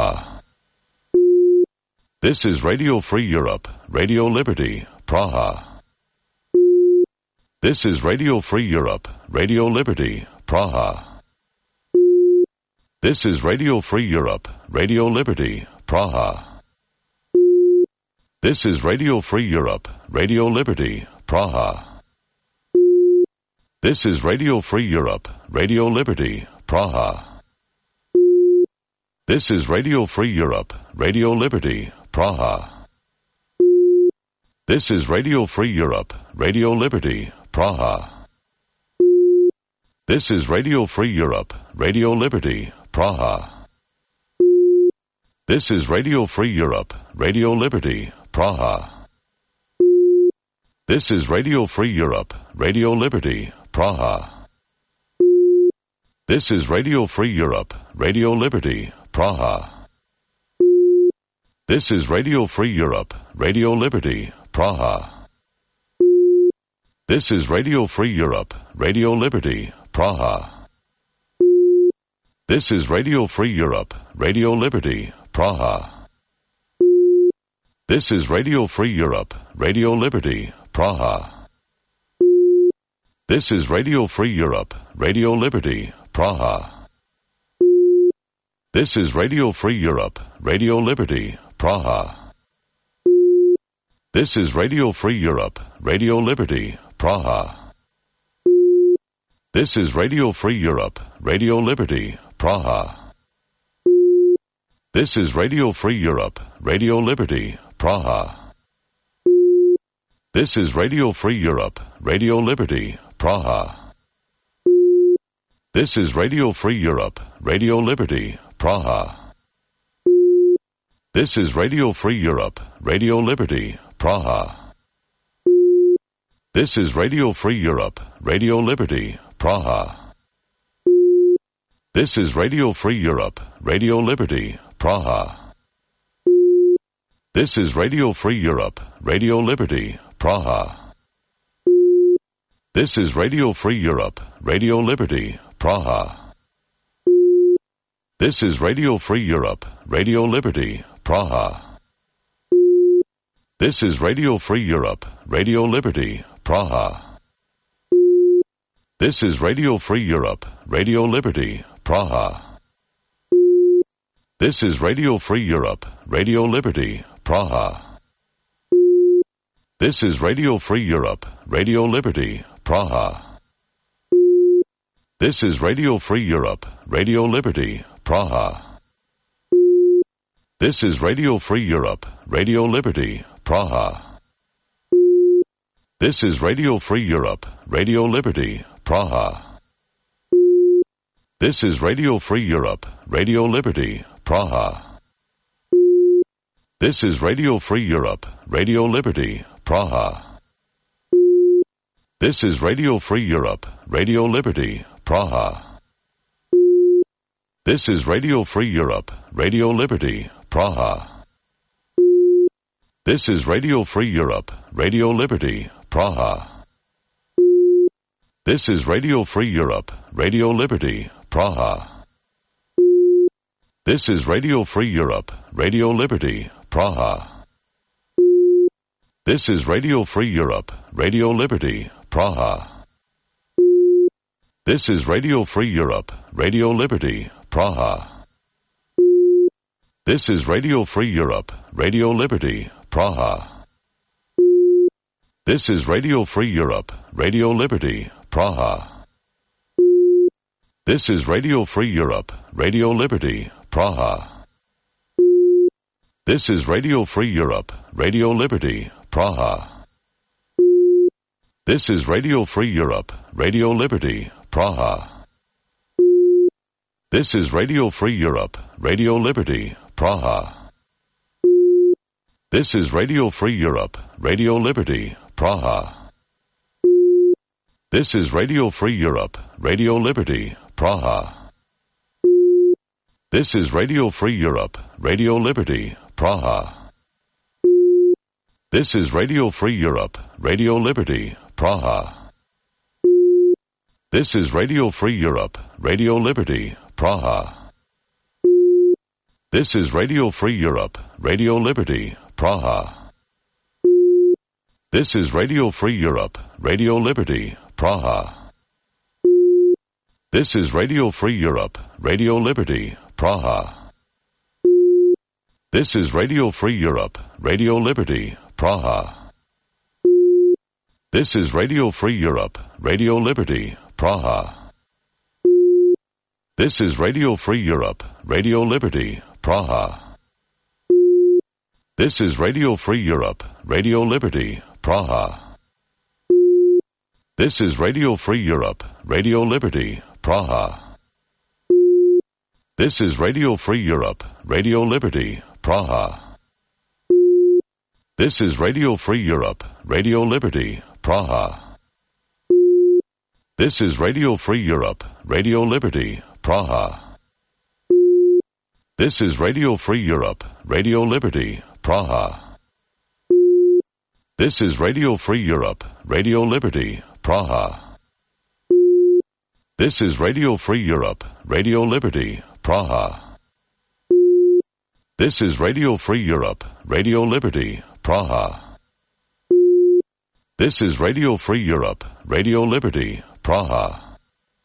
Praha. This is Radio Free Europe, Radio Liberty, Praha. This is Radio Free Europe, Radio Liberty, Praha. This is Radio Free Europe, Radio Liberty, Praha. This is Radio Free Europe, Radio Liberty, Praha. This is Radio Free Europe, Radio Liberty, Praha. This is Radio Free Europe, Radio Liberty, Praha. This is Radio Free Europe, Radio Liberty, Praha. This is Radio Free Europe, Radio Liberty, Praha. This is Radio Free Europe, Radio Liberty, Praha. This is Radio Free Europe, Radio Liberty, Praha. This is Radio Free Europe, Radio Liberty, Praha. This is Radio Free Europe, Radio Liberty, Praha. This is Radio Free Europe, Radio Liberty, Praha. This is Radio Free Europe, Radio Liberty, Praha. This is Radio Free Europe, Radio Liberty, Praha. This is Radio Free Europe, Radio Liberty, Praha. This is Radio Free Europe, Radio Liberty, Praha. This is Radio Free Europe, Radio Liberty, Praha. This is Radio Free Europe, Radio Liberty, Praha. This is Radio Free Europe, Radio Liberty, Praha. This is Radio Free Europe, Radio Liberty, Praha. This is Radio Free Europe, Radio Liberty, Praha. This is Radio Free Europe, Radio Liberty, Praha. This is Radio Free Europe, Radio Liberty, Praha. This is Radio Free Europe, Radio Liberty, Praha. This is Radio Free Europe, Radio Liberty, Praha. This is Radio Free Europe, Radio Liberty, Praha. This is Radio Free Europe, Radio Liberty, Praha. This is Radio Free Europe, Radio Liberty, Praha. This is Radio Free Europe, Radio Liberty, Praha. This is Radio Free Europe, Radio Liberty, Praha. This is Radio Free Europe, Radio Liberty, Praha. This is Radio Free Europe, Radio Liberty, Praha. This is Radio Free Europe, Radio Liberty, Praha. This is Radio Free Europe, Radio Liberty, Praha. This is Radio Free Europe, Radio Liberty, Praha. This is Radio Free Europe, Radio Liberty, Praha. This is Radio Free Europe, Radio Liberty, Praha. This is Radio Free Europe, Radio Liberty, Praha. This is Radio Free Europe, Radio Liberty, Praha. This is Radio Free Europe, Radio Liberty, Praha. This is Radio Free Europe, Radio Liberty, Praha. This is Radio Free Europe, Radio Liberty, Praha. This is Radio Free Europe, Radio Liberty, Praha. This is Radio Free Europe, Radio Liberty, Praha. This is Radio Free Europe, Radio Liberty, Praha. This is Radio Free Europe, Radio Liberty, Praha. This is Radio Free Europe, Radio Liberty, Praha. This is Radio Free Europe, Radio Liberty, Praha. This is Radio Free Europe, Radio Liberty, Praha. This is Radio Free Europe, Radio Liberty, Praha. This is Radio Free Europe, Radio Liberty, Praha. This is Radio Free Europe, Radio Liberty, Praha. This is Radio Free Europe, Radio Liberty, Praha. This is Radio Free Europe, Radio Liberty, Praha. This is Radio Free Europe, Radio Liberty, Praha. This is Radio Free Europe, Radio Liberty, Praha. This is Radio Free Europe, Radio Liberty, Praha. This is Radio Free Europe, Radio Liberty, Praha. This is Radio Free Europe, Radio Liberty, Praha. This is Radio Free Europe, Radio Liberty, Praha. This is Radio Free Europe, Radio Liberty, Praha. This is Radio Free Europe, Radio Liberty, Praha. This is Radio Free Europe, Radio Liberty, Praha. This is Radio Free Europe, Radio Liberty, Praha. This is Radio Free Europe, Radio Liberty, Praha. This is Radio Free Europe, Radio Liberty, Praha. This is Radio Free Europe, Radio Liberty, Praha. This is Radio Free Europe, Radio Liberty, Praha. This is Radio Free Europe, Radio Liberty, Praha. This is Radio Free Europe, Radio Liberty, Praha.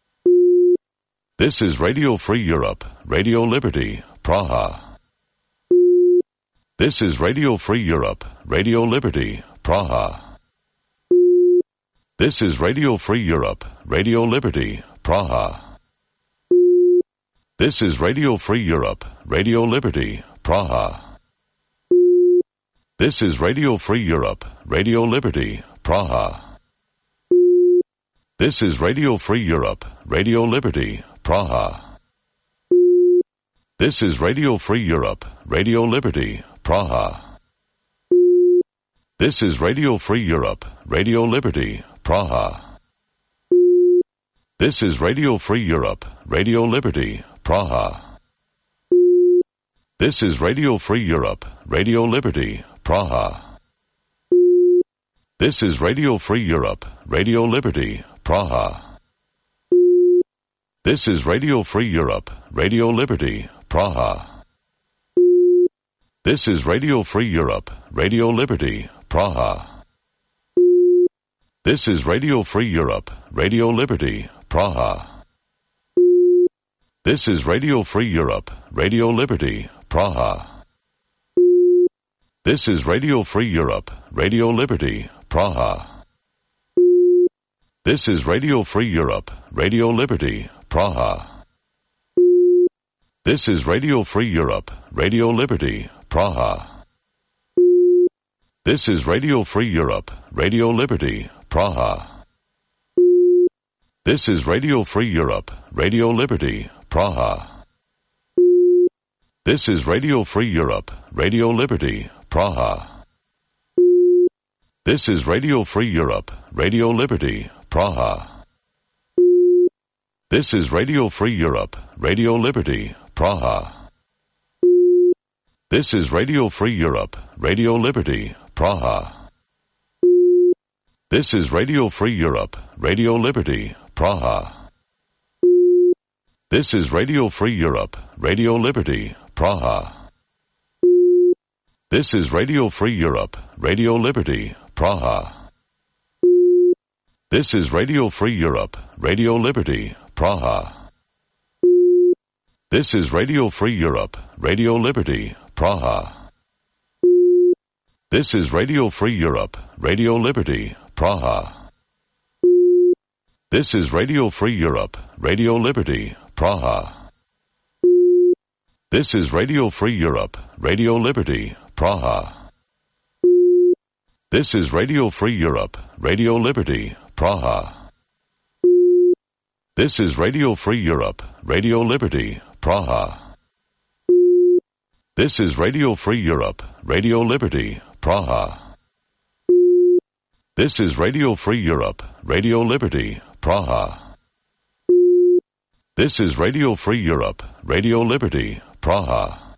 This is Radio Free Europe, Radio Liberty, Praha. This is Radio Free Europe, Radio Liberty, Praha. This is Radio Free Europe, Radio Liberty, Praha. This is Radio Free Europe, Radio Liberty, Praha. This is Radio Free Europe, Radio Liberty, Praha. This is Radio Free Europe, Radio Liberty, Praha. This is Radio Free Europe, Radio Liberty, Praha. This is Radio Free Europe, Radio Liberty, Praha. This is Radio Free Europe, Radio Liberty, Praha. This is Radio Free Europe, Radio Liberty, Praha. This is Radio Free Europe, Radio Liberty, Praha. This is Radio Free Europe, Radio Liberty, Praha. This is Radio Free Europe, Radio Liberty, Praha. This is Radio Free Europe, Radio Liberty, Praha. This is Radio Free Europe, Radio Liberty, Praha. This is Radio Free Europe, Radio Liberty, Praha. This is Radio Free Europe, Radio Liberty, Praha. This is Radio Free Europe, Radio Liberty, Praha. This is Radio Free Europe, Radio Liberty, Praha. This is Radio Free Europe, Radio Liberty, Praha. This is Radio Free Europe, Radio Liberty, Praha. This is Radio Free Europe, Radio Liberty, Praha. This is Radio Free Europe, Radio Liberty, Praha. This is Radio Free Europe, Radio Liberty, Praha. This is Radio Free Europe, Radio Liberty, Praha. This is Radio Free Europe, Radio Liberty, Praha. This is Radio Free Europe, Radio Liberty, Praha. This is Radio Free Europe, Radio Liberty, Praha. This is Radio Free Europe, Radio Liberty, Praha. This is Radio Free Europe, Radio Liberty, Praha. This is Radio Free Europe, Radio Liberty, Praha. This is Radio Free Europe, Radio Liberty, Praha. This is Radio Free Europe, Radio Liberty, Praha. This is Radio Free Europe, Radio Liberty, Praha. This is Radio Free Europe, Radio Liberty, Praha. This is Radio Free Europe, Radio Liberty, Praha. This is Radio Free Europe, Radio Liberty, Praha.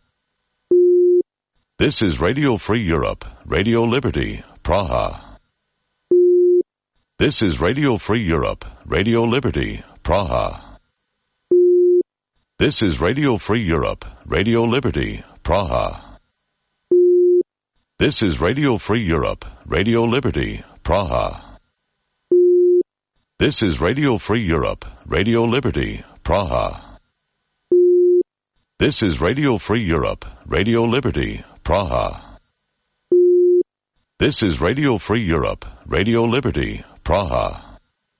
This is Radio Free Europe, Radio Liberty, Praha. This is Radio Free Europe, Radio Liberty, Praha. This is Radio Free Europe, Radio Liberty, Praha. This is Radio Free Europe, Radio Liberty, Praha. This is Radio Free Europe, Radio Liberty, Praha. This is Radio Free Europe, Radio Liberty, Praha. This is Radio Free Europe, Radio Liberty, Praha.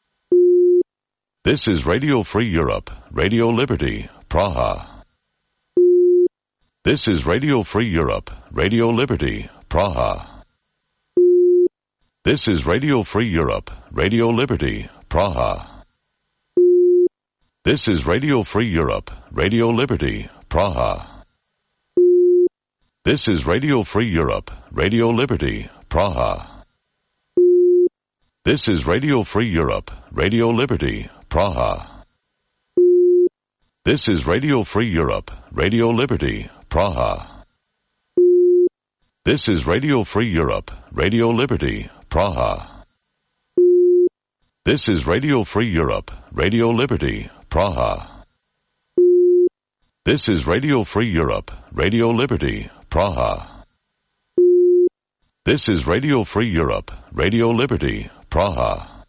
This is Radio Free Europe, Radio Liberty, Praha. This is Radio Free Europe, Radio Liberty, Praha. This is Radio Free Europe, Radio Liberty, Praha. This is Radio Free Europe, Radio Liberty, Praha. This is Radio Free Europe, Radio Liberty, Praha. This is Radio Free Europe, Radio Liberty, Praha. This is Radio Free Europe, Radio Liberty, Praha. This is Radio Free Europe, Radio Liberty, Praha. This is Radio Free Europe, Radio Liberty, Praha. This is Radio Free Europe, Radio Liberty, Praha. This is Radio Free Europe, Radio Liberty, Praha.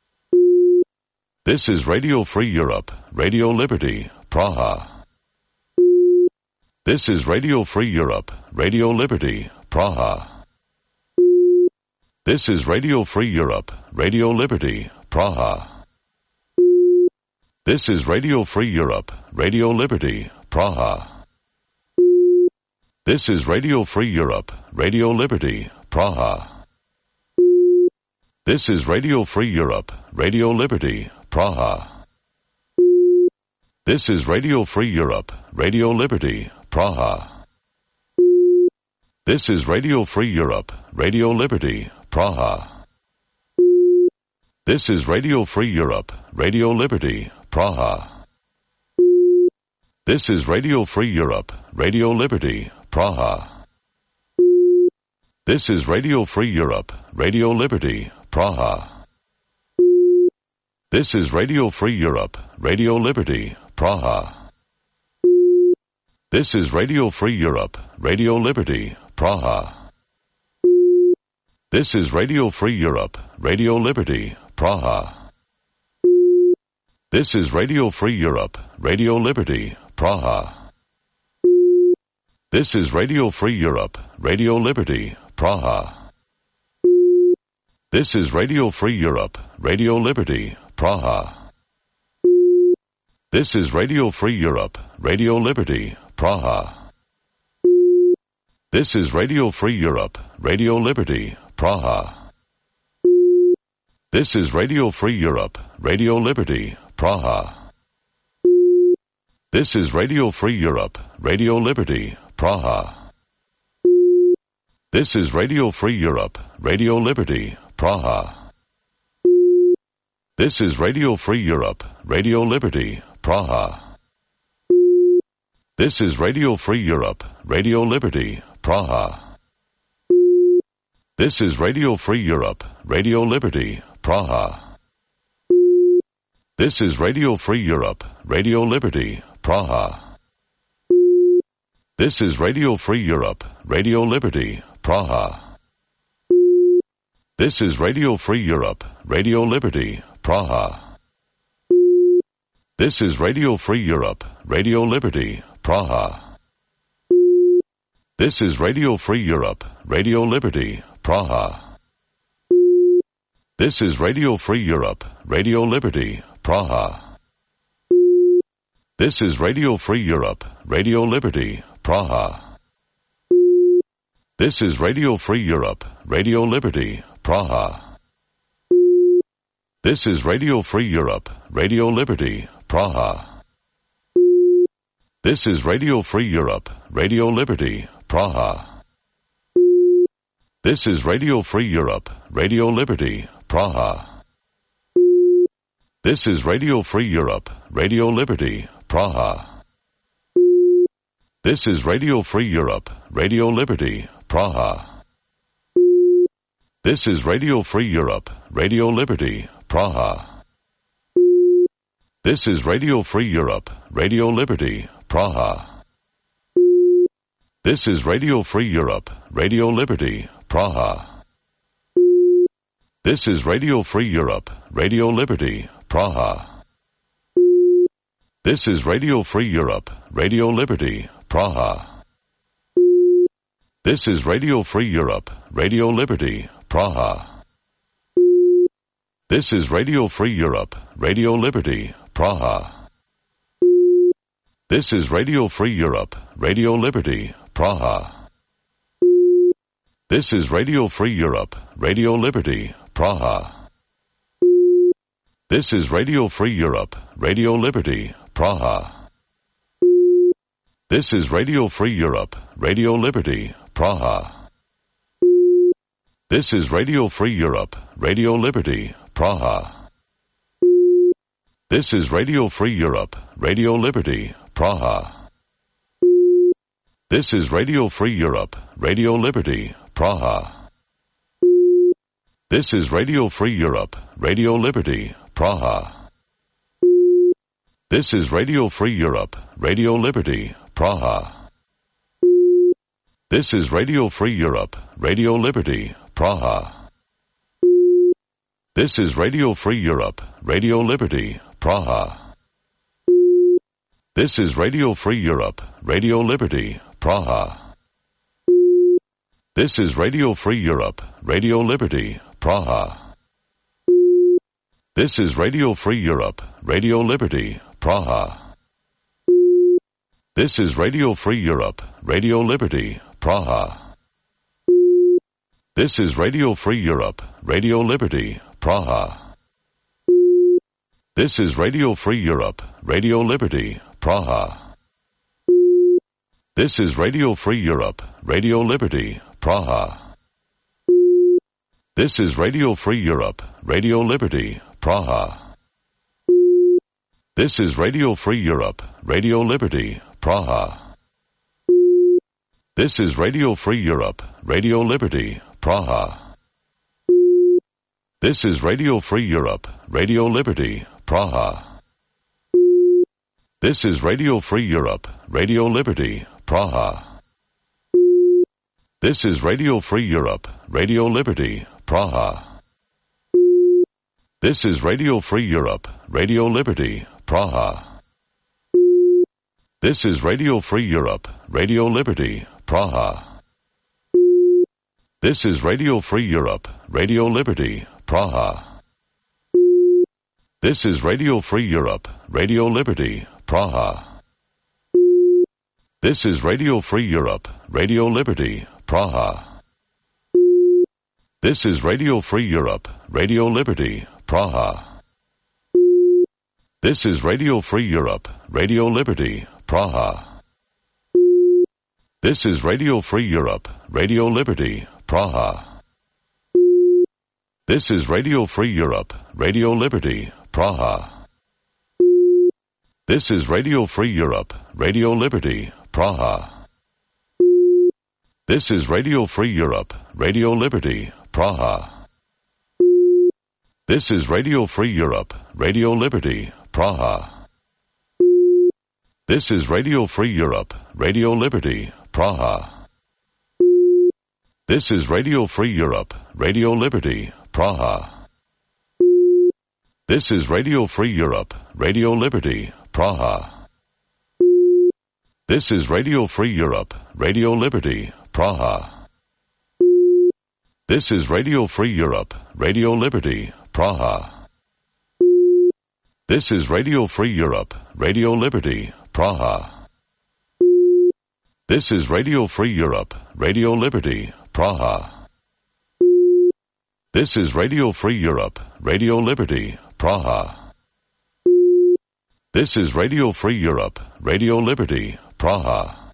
This is Radio Free Europe, Radio Liberty, Praha. This is Radio Free Europe, Radio Liberty, Praha. This is Radio Free Europe, Radio Liberty, Praha. This is Radio Free Europe, Radio Liberty, Praha. This is Radio Free Europe, Radio Liberty, Praha. This is Radio Free Europe, Radio Liberty, Praha. This is Radio Free Europe, Radio Liberty, Praha. This is Radio Free Europe, Radio Liberty, Praha. This is Radio Free Europe, Radio Liberty, Praha. This is Radio Free Europe, Radio Liberty, Praha. This is Radio Free Europe, Radio Liberty, Praha. This is Radio Free Europe, Radio Liberty, Praha. This is Radio Free Europe, Radio Liberty, Praha. This is Radio Free Europe, Radio Liberty, Praha. This is Radio Free Europe, Radio Liberty, Praha. This is Radio Free Europe, Radio Liberty, Praha. This is Radio Free Europe, Radio Liberty, Praha. This is Radio Free Europe, Radio Liberty, Praha. This is Radio Free Europe, Radio Liberty, Praha. This is Radio Free Europe, Radio Liberty, Praha. This is Radio Free Europe, Radio Liberty, Praha. This is Radio Free Europe, Radio Liberty, Praha. This is Radio Free Europe, Radio Liberty, Praha. This is Radio Free Europe, Radio Liberty, Praha. This is Radio Free Europe, Radio Liberty, Praha. This is Radio Free Europe, Radio Liberty, Praha. This is Radio Free Europe, Radio Liberty, Praha. This is Radio Free Europe, Radio Liberty, Praha. This is Radio Free Europe, Radio Liberty, Praha. This is Radio Free Europe, Radio Liberty, Praha. This is Radio Free Europe, Radio Liberty, Praha. This is Radio Free Europe, Radio Liberty, Praha. This is Radio Free Europe, Radio Liberty, Praha. This is Radio Free Europe, Radio Liberty, Praha. This is Radio Free Europe, Radio Liberty, Praha. This is Radio Free Europe, Radio Liberty, Praha. This is Radio Free Europe, Radio Liberty, Praha. This is Radio Free Europe, Radio Liberty, Praha. This is Radio Free Europe, Radio Liberty, Praha. This is Radio Free Europe, Radio Liberty, Praha. This is Radio Free Europe, Radio Liberty, Praha. This is Radio Free Europe, Radio Liberty, Praha. This is Radio Free Europe, Radio Liberty, Praha. This is Radio Free Europe, Radio Liberty, Praha. This is Radio Free Europe, Radio Liberty, Praha. This is Radio Free Europe, Radio Liberty, Praha. This is Radio Free Europe, Radio Liberty, Praha. This is Radio Free Europe, Radio Liberty, Praha. This is Radio Free Europe, Radio Liberty, Praha. This is Radio Free Europe, Radio Liberty, Praha. This is Radio Free Europe, Radio Liberty, Praha. This is Radio Free Europe, Radio Liberty, Praha. This is Radio Free Europe, Radio Liberty, Praha. This is Radio Free Europe, Radio Liberty, Praha. This is Radio Free Europe, Radio Liberty, Praha. This is Radio Free Europe, Radio Liberty, Praha. This is Radio Free Europe, Radio Liberty, Praha. This is Radio Free Europe, Radio Liberty, Praha. This is Radio Free Europe, Radio Liberty, Praha. This is Radio Free Europe, Radio Liberty, Praha. This is Radio Free Europe, Radio Liberty, Praha. This is Radio Free Europe, Radio Liberty, Praha. This is Radio Free Europe, Radio Liberty, Praha. This is Radio Free Europe, Radio Liberty, Praha. This is Radio Free Europe, Radio Liberty, Praha. This is Radio Free Europe, Radio Liberty, Praha. This is Radio Free Europe, Radio Liberty, Praha. This is Radio Free Europe, Radio Liberty, Praha. This is Radio Free Europe, Radio Liberty, Praha. This is Radio Free Europe, Radio Liberty, Praha. This is Radio Free Europe, Radio Liberty, Praha. This is Radio Free Europe, Radio Liberty, Praha. This is Radio Free Europe, Radio Liberty, Praha. This is Radio Free Europe, Radio Liberty, Praha. This is Radio Free Europe, Radio Liberty, Praha. This is Radio Free Europe, Radio Liberty, Praha. This is Radio Free Europe, Radio Liberty, Praha. This is Radio Free Europe, Radio Liberty, Praha. This is Radio Free Europe, Radio Liberty, Praha. This is Radio Free Europe, Radio Liberty, Praha. This is Radio Free Europe, Radio Liberty, Praha. This is Radio Free Europe, Radio Liberty, Praha. This is Radio Free Europe, Radio Liberty, Praha. This is Radio Free Europe, Radio Liberty, Praha. This is Radio Free Europe, Radio Liberty, Praha. This is Radio Free Europe, Radio Liberty, Praha. This is Radio Free Europe, Radio Liberty, Praha. This is Radio Free Europe, Radio Liberty, Praha. This is Radio Free Europe, Radio Liberty, Praha. This is Radio Free Europe, Radio Liberty, Praha.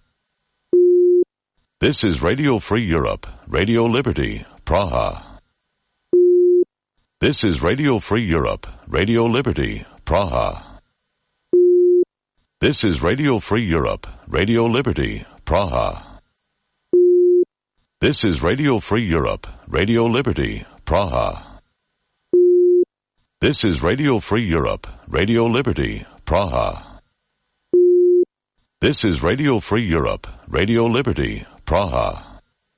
This is Radio Free Europe, Radio Liberty, Praha. This is Radio Free Europe, Radio Liberty, Praha. This is Radio Free Europe, Radio Liberty, Praha. This is Radio Free Europe, Radio Liberty, Praha. This is Radio Free Europe, Radio Liberty, Praha. This is Radio Free Europe, Radio Liberty, Praha.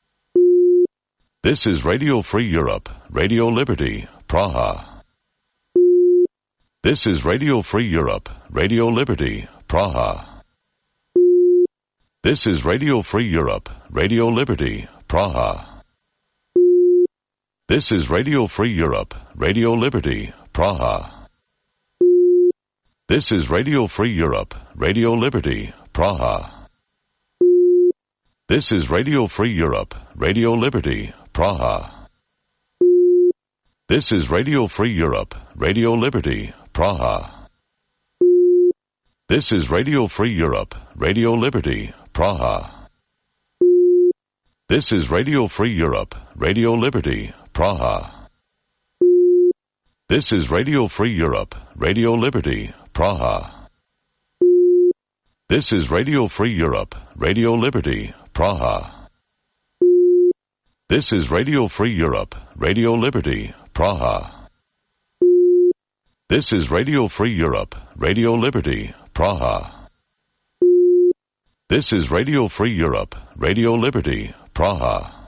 This is Radio Free Europe, Radio Liberty, Praha. This is Radio Free Europe, Radio Liberty, Praha. This is Radio Free Europe, Radio Liberty, Praha. This is Radio Free Europe, Radio Liberty, Praha. This is Radio Free Europe, Radio Liberty, Praha. This is Radio Free Europe, Radio Liberty, Praha. This is Radio Free Europe, Radio Liberty, Praha. This is Radio Free Europe, Radio Liberty, Praha. This is Radio Free Europe, Radio Liberty, Praha. This is Radio Free Europe, Radio Liberty, Praha. This is Radio Free Europe, Radio Liberty, Praha. This is Radio Free Europe, Radio Liberty, Praha. This is Radio Free Europe, Radio Liberty, Praha. This is Radio Free Europe, Radio Liberty, Praha.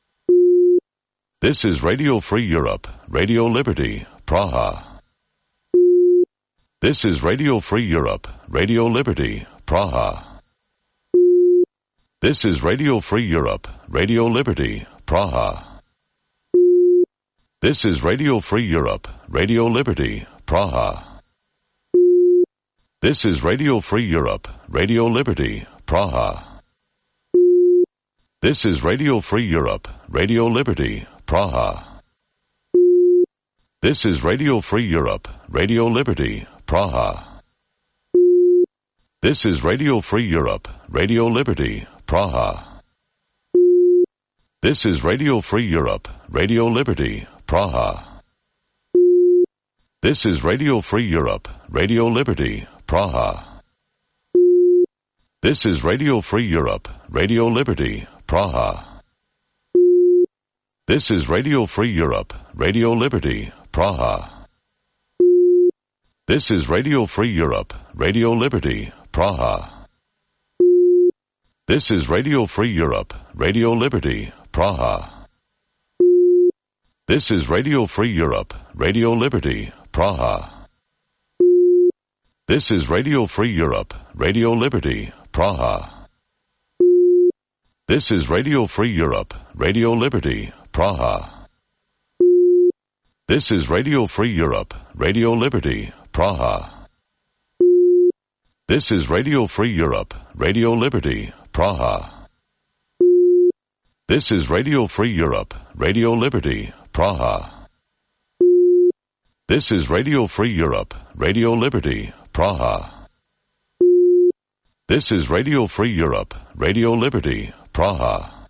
This is Radio Free Europe, Radio Liberty, Praha. This is Radio Free Europe, Radio Liberty, Praha. This is Radio Free Europe, Radio Liberty, Praha. This is Radio Free Europe, Radio Liberty, Praha. This is Radio Free Europe, Radio Liberty, Praha. This is Radio Free Europe, Radio Liberty, Praha. This is Radio Free Europe, Radio Liberty, Praha. This is Radio Free Europe, Radio Liberty, Praha. This is Radio Free Europe, Radio Liberty, Praha. This is Radio Free Europe, Radio Liberty, Praha. This is Radio Free Europe, Radio Liberty, Praha. This is Radio Free Europe, Radio Liberty, Praha. This is Radio Free Europe, Radio Liberty, Praha. This is Radio Free Europe, Radio Liberty, Praha. This is Radio Free Europe, Radio Liberty, Praha. This is Radio Free Europe, Radio Liberty, Praha. This is Radio Free Europe, Radio Liberty, Praha. This is Radio Free Europe, Radio Liberty, Praha. This is Radio Free Europe, Radio Liberty, Praha. This is Radio Free Europe, Radio Liberty, Praha. This is Radio Free Europe, Radio Liberty, Praha. This is Radio Free Europe, Radio Liberty, Praha.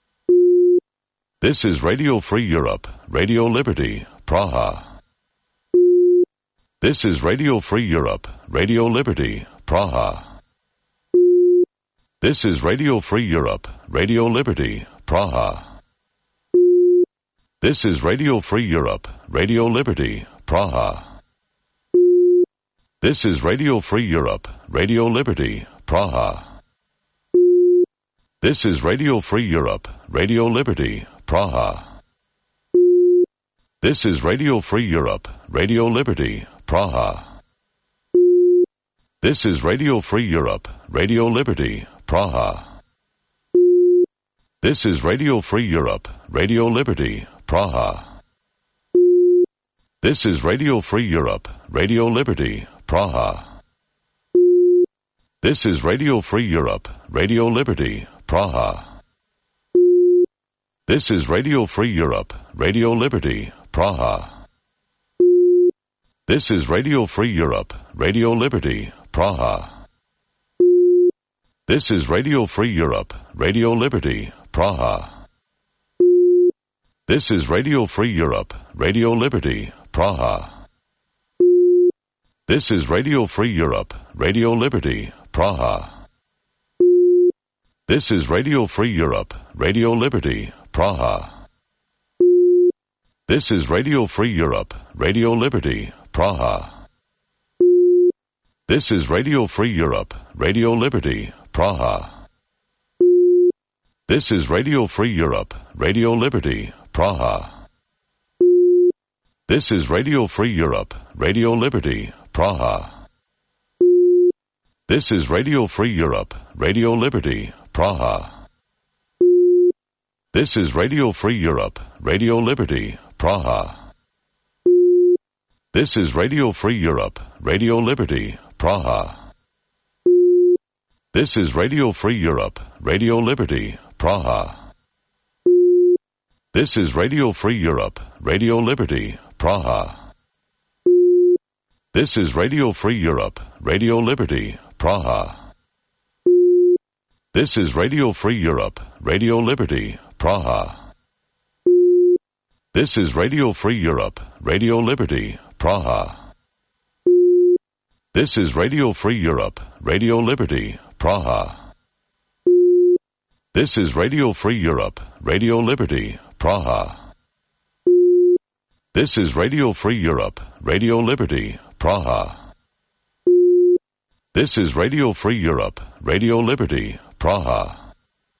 This is Radio Free Europe, Radio Liberty, Praha. This is Radio Free Europe, Radio Liberty, Praha. This is Radio Free Europe, Radio Liberty, Praha. This is Radio Free Europe, Radio Liberty, Praha. This is Radio Free Europe, Radio Liberty, Praha. This is Radio Free Europe, Radio Liberty, Praha. This is Radio Free Europe, Radio Liberty, Praha. This is Radio Free Europe, Radio Liberty, Praha. This is Radio Free Europe, Radio Liberty, Praha. This is Radio Free Europe, Radio Liberty, Praha. This is Radio Free Europe, Radio Liberty, Praha. This is Radio Free Europe, Radio Liberty, Praha. This is Radio Free Europe, Radio Liberty, Praha. This is Radio Free Europe, Radio Liberty, Praha. This is Radio Free Europe, Radio Liberty, Praha. This is Radio Free Europe, Radio Liberty, Praha. This is Radio Free Europe, Radio Liberty, Praha. This is Radio Free Europe, Radio Liberty, Praha. This is Radio Free Europe, Radio Liberty, Praha. This is Radio Free Europe, Radio Liberty, Praha. This is Radio Free Europe, Radio Liberty, Praha. This is Radio Free Europe, Radio Liberty, Praha. This is Radio Free Europe, Radio Liberty, Praha. This is Radio Free Europe, Radio Liberty, Praha. This is Radio Free Europe, Radio Liberty, Praha. This is Radio Free Europe, Radio Liberty, Praha. This is Radio Free Europe, Radio Liberty, Praha. This is Radio Free Europe, Radio Liberty, Praha. This is Radio Free Europe, Radio Liberty, Praha. This is Radio Free Europe, Radio Liberty, Praha. This is Radio Free Europe, Radio Liberty, Praha. This is Radio Free Europe, Radio Liberty, Praha. This is Radio Free Europe, Radio Liberty, Praha.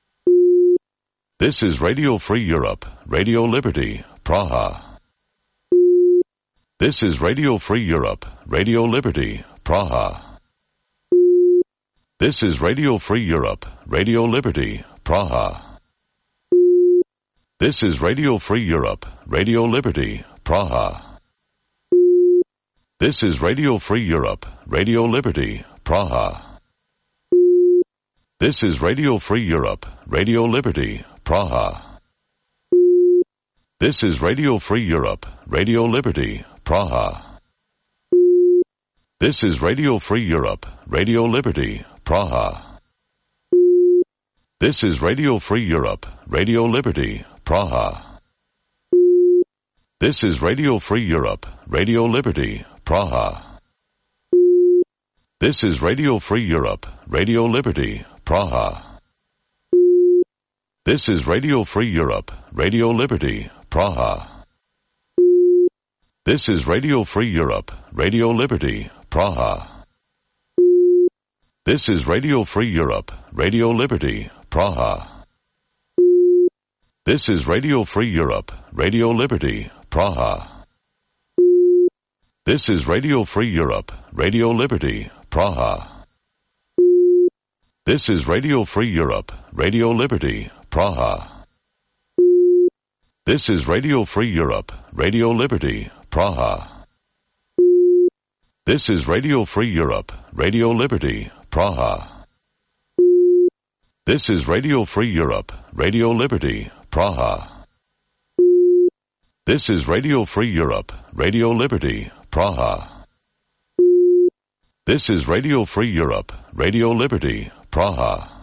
This is Radio Free Europe, Radio Liberty, Praha. This is Radio Free Europe, Radio Liberty, Praha. This is Radio Free Europe, Radio Liberty, Praha. This is Radio Free Europe, Radio Liberty, Praha. This is Radio Free Europe, Radio Liberty, Praha. This is Radio Free Europe, Radio Liberty, Praha. This is Radio Free Europe, Radio Liberty, Praha. This is Radio Free Europe, Radio Liberty, Praha. This is Radio Free Europe, Radio Liberty, Praha. This is Radio Free Europe, Radio Liberty, Praha. This is Radio Free Europe, Radio Liberty, Praha. This is Radio Free Europe, Radio Liberty, Praha. This is Radio Free Europe, Radio Liberty, Praha. This is Radio Free Europe, Radio Liberty, Praha. This is Radio Free Europe, Radio Liberty, Praha. This is Radio Free Europe, Radio Liberty, Praha. This is Radio Free Europe, Radio Liberty, Praha. This is Radio Free Europe, Radio Liberty, Praha. This is Radio Free Europe, Radio Liberty, Praha. This is Radio Free Europe, Radio Liberty, Praha. This is Radio Free Europe, Radio Liberty, Praha. This is Radio Free Europe, Radio Liberty, Praha.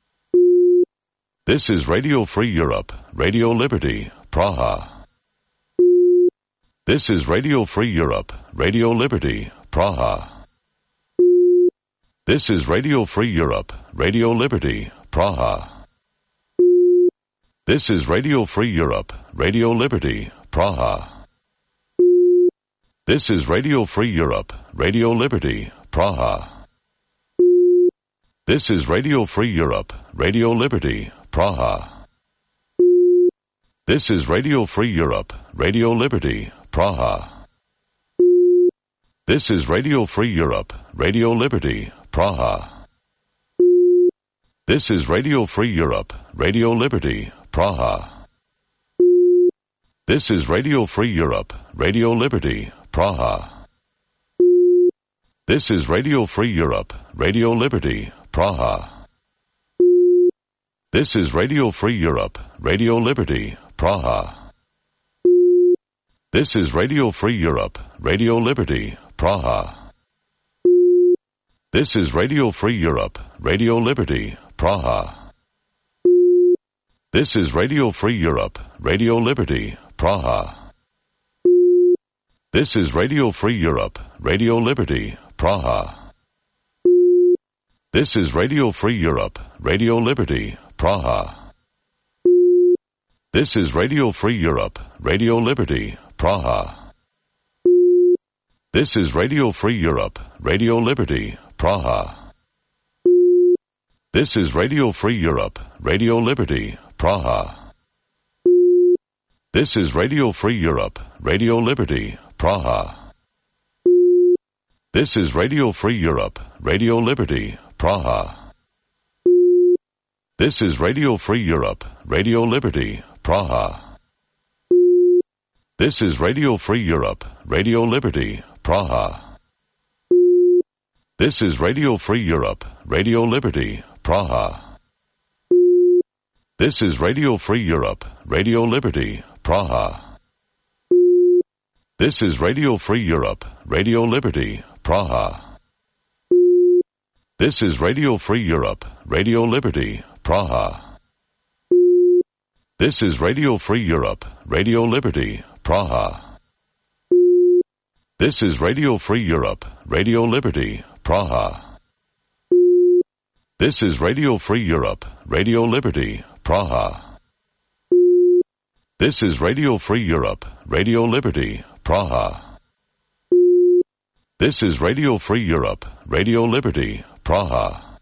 This is Radio Free Europe, Radio Liberty, Praha. This is Radio Free Europe, Radio Liberty, Praha. This is Radio Free Europe, Radio Liberty, Praha. This is Radio Free Europe, Radio Liberty, Praha. This is Radio Free Europe, Radio Liberty, Praha. This is Radio Free Europe, Radio Liberty, Praha. This is Radio Free Europe, Radio Liberty, Praha. This is Radio Free Europe, Radio Liberty, Praha. This is Radio Free Europe, Radio Liberty, Praha. This is Radio Free Europe, Radio Liberty, Praha. This is Radio Free Europe, Radio Liberty, Praha. This is Radio Free Europe, Radio Liberty, Praha. This is Radio Free Europe, Radio Liberty, Praha. This is Radio Free Europe, Radio Liberty, Praha. This is Radio Free Europe, Radio Liberty, Praha. This is Radio Free Europe, Radio Liberty, Praha. This is Radio Free Europe, Radio Liberty, Praha. This is Radio Free Europe, Radio Liberty, Praha. This is Radio Free Europe, Radio Liberty, Praha. This is Radio Free Europe, Radio Liberty, Praha. This is Radio Free Europe, Radio Liberty, Praha. This is Radio Free Europe, Radio Liberty, Praha. This is Radio Free Europe, Radio Liberty, Praha. This is Radio Free Europe, Radio Liberty, Praha. This is Radio Free Europe, Radio Liberty, Praha. This is Radio Free Europe, Radio Liberty, Praha. This is Radio Free Europe, Radio Liberty, Praha. This is Radio Free Europe, Radio Liberty, Praha. This is Radio Free Europe, Radio Liberty, Praha. This is Radio Free Europe, Radio Liberty, Praha. This is Radio Free Europe, Radio Liberty, Praha. This is Radio Free Europe, Radio Liberty, Praha. This is Radio Free Europe, Radio Liberty, Praha.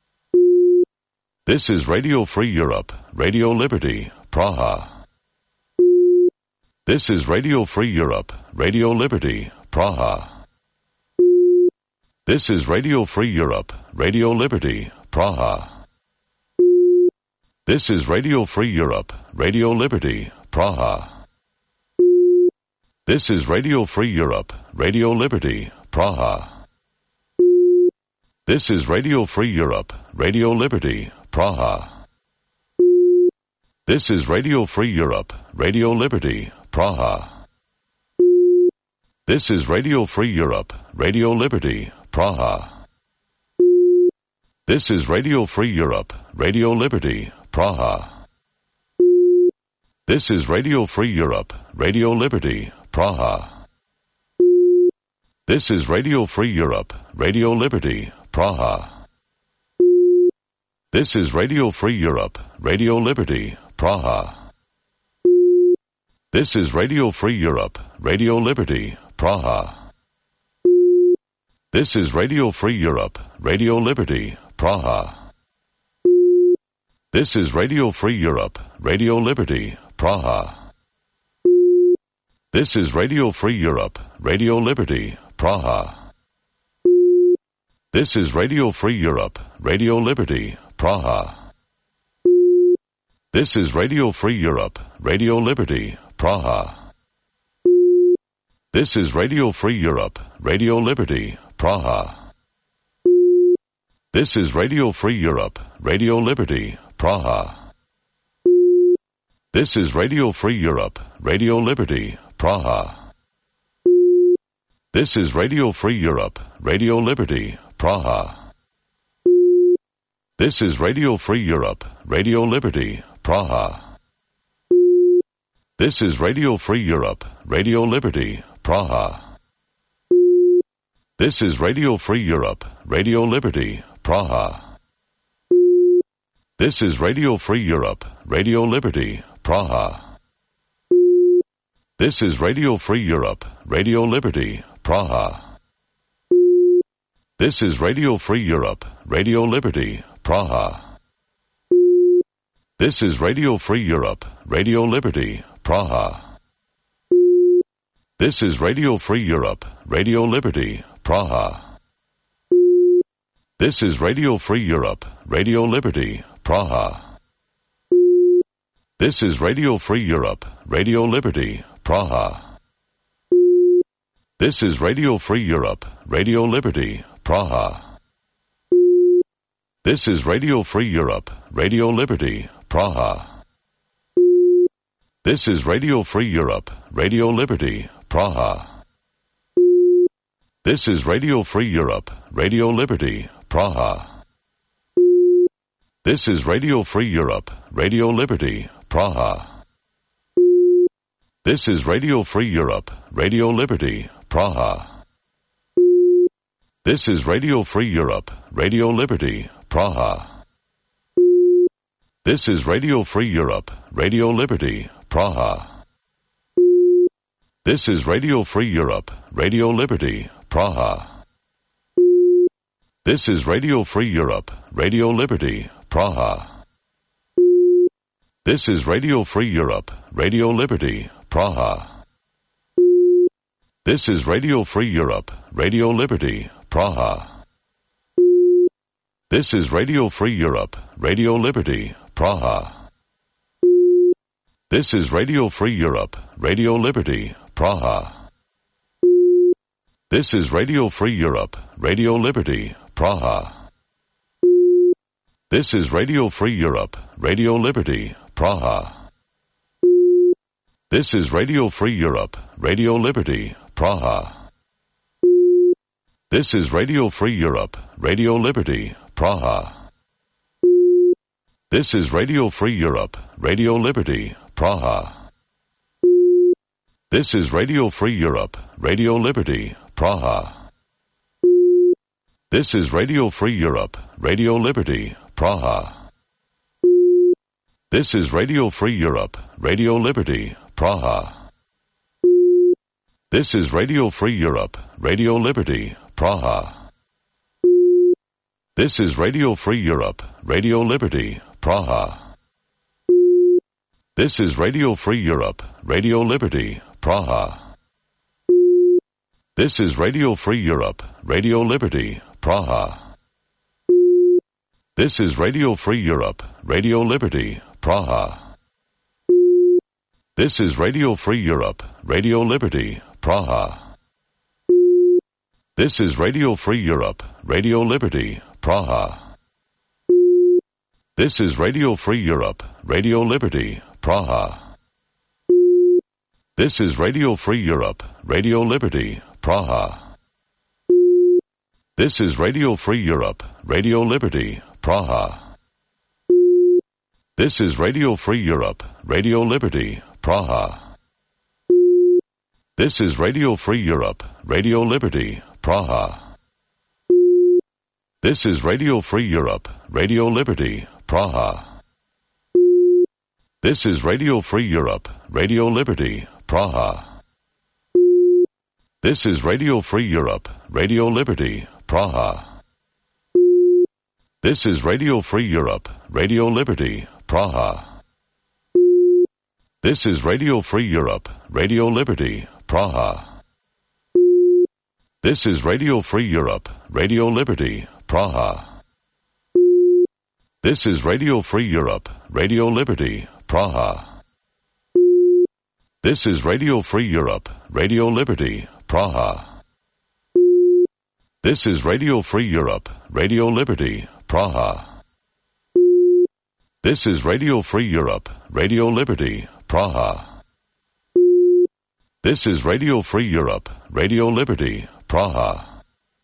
This is Radio Free Europe, Radio Liberty, Praha. This is Radio Free Europe, Radio Liberty, Praha. This is Radio Free Europe, Radio Liberty, Praha. This is Radio Free Europe, Radio Liberty, Praha. This is Radio Free Europe, Radio Liberty, Praha. This is Radio Free Europe, Radio Liberty, Praha. This is Radio Free Europe, Radio Liberty, Praha. This is Radio Free Europe, Radio Liberty, Praha. This is Radio Free Europe, Radio Liberty, Praha. This is Radio Free Europe, Radio Liberty, Praha. This is Radio Free Europe, Radio Liberty, Praha. This is Radio Free Europe, Radio Liberty, Praha. This is Radio Free Europe, Radio Liberty, Praha. This is Radio Free Europe, Radio Liberty, Praha. This is Radio Free Europe, Radio Liberty, Praha. This is Radio Free Europe, Radio Liberty, Praha. This is Radio Free Europe, Radio Liberty, Praha. This is Radio Free Europe, Radio Liberty, Praha. This is Radio Free Europe, Radio Liberty, Praha. This is Radio Free Europe, Radio Liberty, Praha. This is Radio Free Europe, Radio Liberty, Praha. This is Radio Free Europe, Radio Liberty, Praha. This is Radio Free Europe, Radio Liberty, Praha. This is Radio Free Europe, Radio Liberty, Praha. This is Radio Free Europe, Radio Liberty, Praha. This is Radio Free Europe, Radio Liberty, Praha. This is Radio Free Europe, Radio Liberty, Praha. This is Radio Free Europe, Radio Liberty, Praha. This is Radio Free Europe, Radio Liberty, Praha. This is Radio Free Europe, Radio Liberty, Praha. This is Radio Free Europe, Radio Liberty, Praha. This is Radio Free Europe, Radio Liberty, Praha. This is Radio Free Europe, Radio Liberty, Praha. This is Radio Free Europe, Radio Liberty, Praha. This is Radio Free Europe, Radio Liberty, Praha. This is Radio Free Europe, Radio Liberty, Praha. This is Radio Free Europe, Radio Liberty, Praha. This is Radio Free Europe, Radio Liberty, Praha. This is Radio Free Europe, Radio Liberty, Praha. This is Radio Free Europe, Radio Liberty, Praha. This is Radio Free Europe, Radio Liberty, Praha. This is Radio Free Europe, Radio Liberty, Praha. This is Radio Free Europe, Radio Liberty, Praha. This is Radio Free Europe, Radio Liberty, Praha. This is Radio Free Europe, Radio Liberty, Praha. This is Radio Free Europe, Radio Liberty, Praha. This is Radio Free Europe, Radio Liberty, Praha. This is Radio Free Europe, Radio Liberty, Praha. This is Radio Free Europe, Radio Liberty, Praha. This is Radio Free Europe, Radio Liberty, Praha. This is Radio Free Europe, Radio Liberty, Praha. This is Radio Free Europe, Radio Liberty, Praha. This is Radio Free Europe, Radio Liberty, Praha. This is Radio Free Europe, Radio Liberty, Praha. This is Radio Free Europe, Radio Liberty, Praha. This is Radio Free Europe, Radio Liberty, Praha. This is Radio Free Europe, Radio Liberty, Praha. This is Radio Free Europe, Radio Liberty, Praha. This is Radio Free Europe, Radio Liberty, Praha. This is Radio Free Europe, Radio Liberty, Praha. This is Radio Free Europe, Radio Liberty, Praha. This is Radio Free Europe, Radio Liberty, Praha. This is Radio Free Europe, Radio Liberty, Praha. This is Radio Free Europe, Radio Liberty, Praha. This is Radio Free Europe, Radio Liberty, Praha. This is Radio Free Europe, Radio Liberty, Praha. This is Radio Free Europe, Radio Liberty, Praha. This is Radio Free Europe, Radio Liberty, Praha. This is Radio Free Europe, Radio Liberty, Praha. This is Radio Free Europe, Radio Liberty, Praha. This is Radio Free Europe, Radio Liberty, Praha. This is Radio Free Europe, Radio Liberty, Praha. This is Radio Free Europe, Radio Liberty, Praha. This is Radio Free Europe, Radio Liberty, Praha. This is Radio Free Europe, Radio Liberty, Praha. This is Radio Free Europe, Radio Liberty, Praha. This is Radio Free Europe, Radio Liberty, Praha.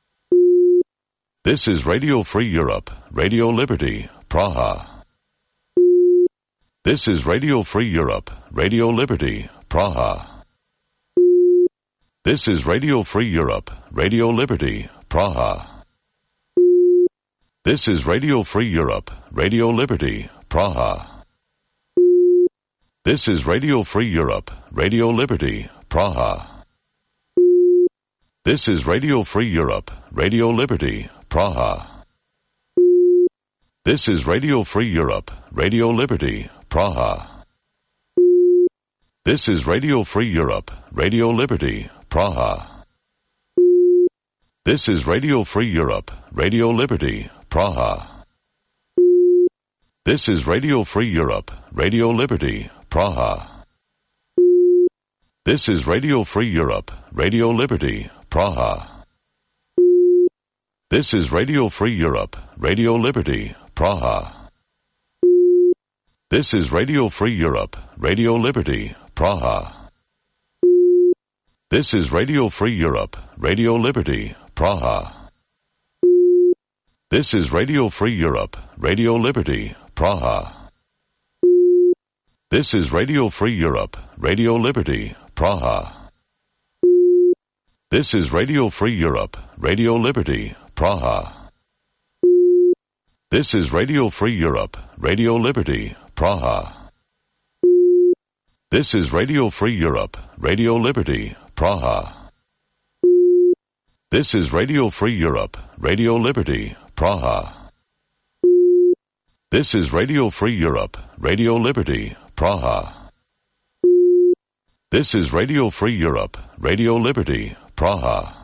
This is Radio Free Europe, Radio Liberty, Praha. This is Radio Free Europe, Radio Liberty, Praha. This is Radio Free Europe, Radio Liberty, Praha. This is Radio Free Europe, Radio Liberty, Praha. This is Radio Free Europe, Radio Liberty, Praha. This is Radio Free Europe, Radio Liberty, Praha. This is Radio Free Europe, Radio Liberty, Praha. This is Radio Free Europe, Radio Liberty, Praha. This is Radio Free Europe, Radio Liberty, Praha. This is Radio Free Europe, Radio Liberty, Praha. This is Radio Free Europe, Radio Liberty, Praha. This is Radio Free Europe, Radio Liberty, Praha. This is Radio Free Europe, Radio Liberty, Praha. This is Radio Free Europe, Radio Liberty, Praha. This is Radio Free Europe, Radio Liberty, Praha. This is Radio Free Europe, Radio Liberty, Praha. This is Radio Free Europe, Radio Liberty, Praha. This is Radio Free Europe, Radio Liberty, Praha. This is Radio Free Europe, Radio Liberty, Praha. This is Radio Free Europe, Radio Liberty, Praha. This is Radio Free Europe, Radio Liberty, Praha. This is Radio Free Europe, Radio Liberty, Praha.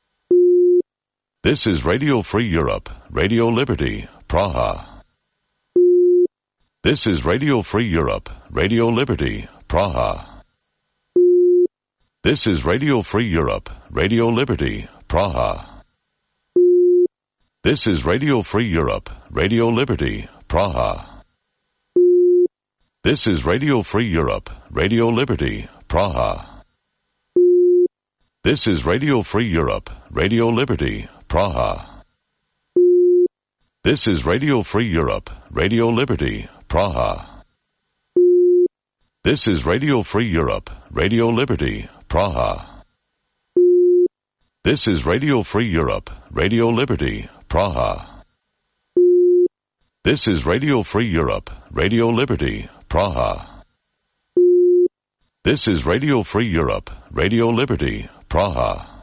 This is Radio Free Europe, Radio Liberty, Praha. This is Radio Free Europe, Radio Liberty, Praha. This is Radio Free Europe, Radio Liberty, Praha. This is Radio Free Europe, Radio Liberty, Praha. This is Radio Free Europe, Radio Liberty, Praha. This is Radio Free Europe, Radio Liberty, Praha. This is Radio Free Europe, Radio Liberty, Praha. This is Radio Free Europe, Radio Liberty, Praha. This is Radio Free Europe, Radio Liberty, Praha. This is Radio Free Europe, Radio Liberty, Praha. This is Radio Free Europe, Radio Liberty, Praha.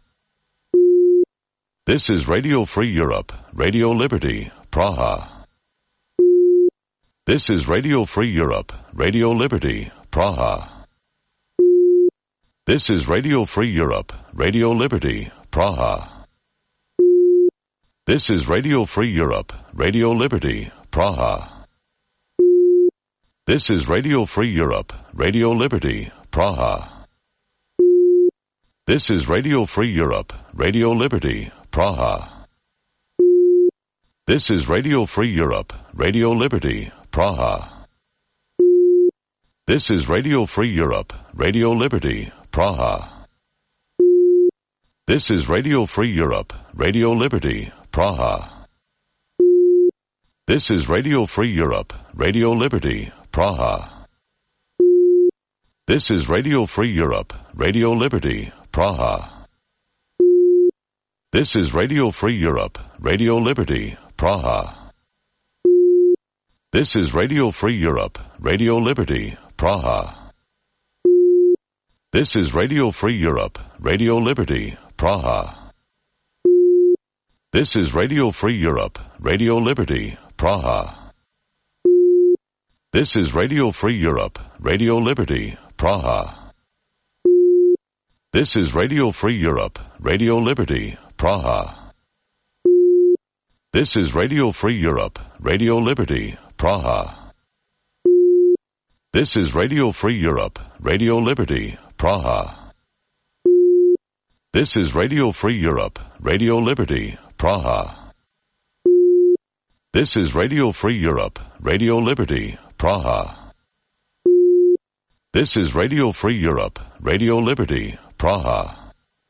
This is Radio Free Europe, Radio Liberty, Praha. This is Radio Free Europe, Radio Liberty, Praha. This is Radio Free Europe, Radio Liberty, Praha. This is Radio Free Europe, Radio Liberty, Praha. This is Radio Free Europe, Radio Liberty, Praha. This is Radio Free Europe, Radio Liberty, Praha. This is Radio Free Europe, Radio Liberty, Praha. This is Radio Free Europe, Radio Liberty, Praha. This is Radio Free Europe, Radio Liberty, Praha. This is Radio Free Europe, Radio Liberty, Praha. This is Radio Free Europe, Radio Liberty, Praha. This is Radio Free Europe, Radio Liberty, Praha. This is Radio Free Europe, Radio Liberty, Praha. This is Radio Free Europe, Radio Liberty, Praha. This is Radio Free Europe, Radio Liberty, Praha. This is Radio Free Europe, Radio Liberty, Praha. This is Radio Free Europe, Radio Liberty, Praha. This is Radio Free Europe, Radio Liberty, Praha. This is Radio Free Europe, Radio Liberty, Praha. This is Radio Free Europe, Radio Liberty, Praha. This is Radio Free Europe, Radio Liberty, Praha. This is Radio Free Europe, Radio Liberty, Praha.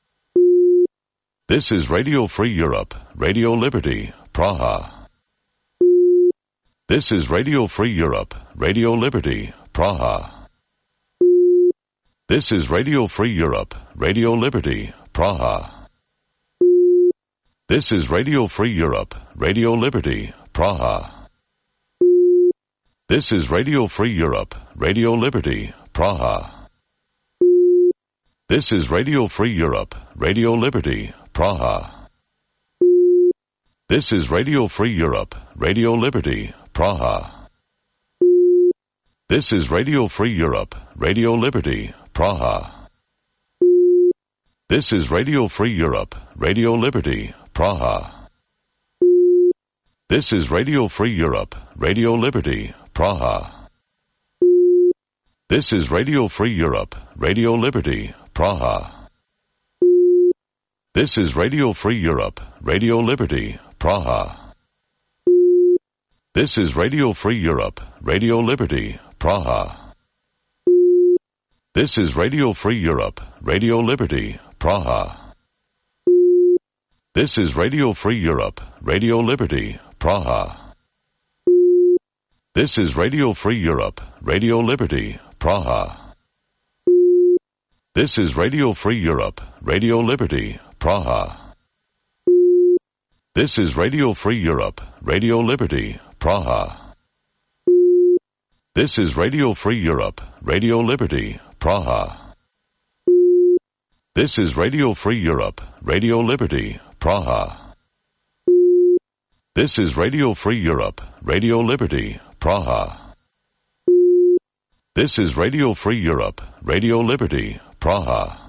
This is Radio Free Europe, Radio Liberty, Praha. This is Radio Free Europe, Radio Liberty, Praha. This is Radio Free Europe, Radio Liberty, Praha. This is Radio Free Europe, Radio Liberty, Praha. This is Radio Free Europe, Radio Liberty, Praha. This is Radio Free Europe, Radio Liberty, Praha. This is Radio Free Europe, Radio Liberty, Praha. This is Radio Free Europe, Radio Liberty, Praha. This is Radio Free Europe, Radio Liberty, Praha. This is Radio Free Europe, Radio Liberty, Praha. This is Radio Free Europe, Radio Liberty, Praha. This is Radio Free Europe, Radio Liberty, Praha. This is Radio Free Europe, Radio Liberty, Praha. This is Radio Free Europe, Radio Liberty, Praha. This is Radio Free Europe, Radio Liberty, Praha. This is Radio Free Europe, Radio Liberty, Praha. This is Radio Free Europe, Radio Liberty, Praha. This is Radio Free Europe, Radio Liberty, Praha. This is Radio Free Europe, Radio Liberty, Praha. This is Radio Free Europe, Radio Liberty, Praha. This is Radio Free Europe, Radio Liberty, Praha. This is Radio Free Europe, Radio Liberty, Praha.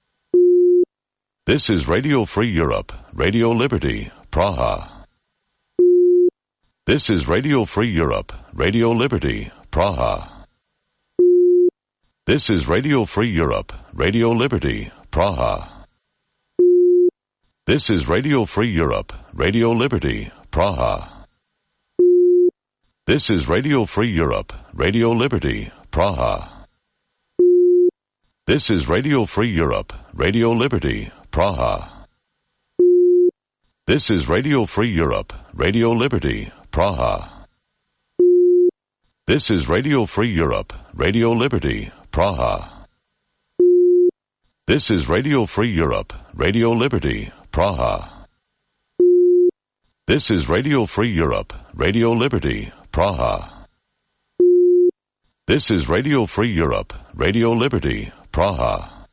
This is Radio Free Europe, Radio Liberty, Praha. This is Radio Free Europe, Radio Liberty, Praha. This is Radio Free Europe, Radio Liberty, Praha. This is Radio Free Europe, Radio Liberty, Praha. This is Radio Free Europe, Radio Liberty, Praha. This is Radio Free Europe, Radio Liberty, Praha. This is Radio Free Europe, Radio Liberty, Praha. This is Radio Free Europe, Radio Liberty, Praha. This is Radio Free Europe, Radio Liberty, Praha. This is Radio Free Europe, Radio Liberty, Praha. This is Radio Free Europe, Radio Liberty, Praha.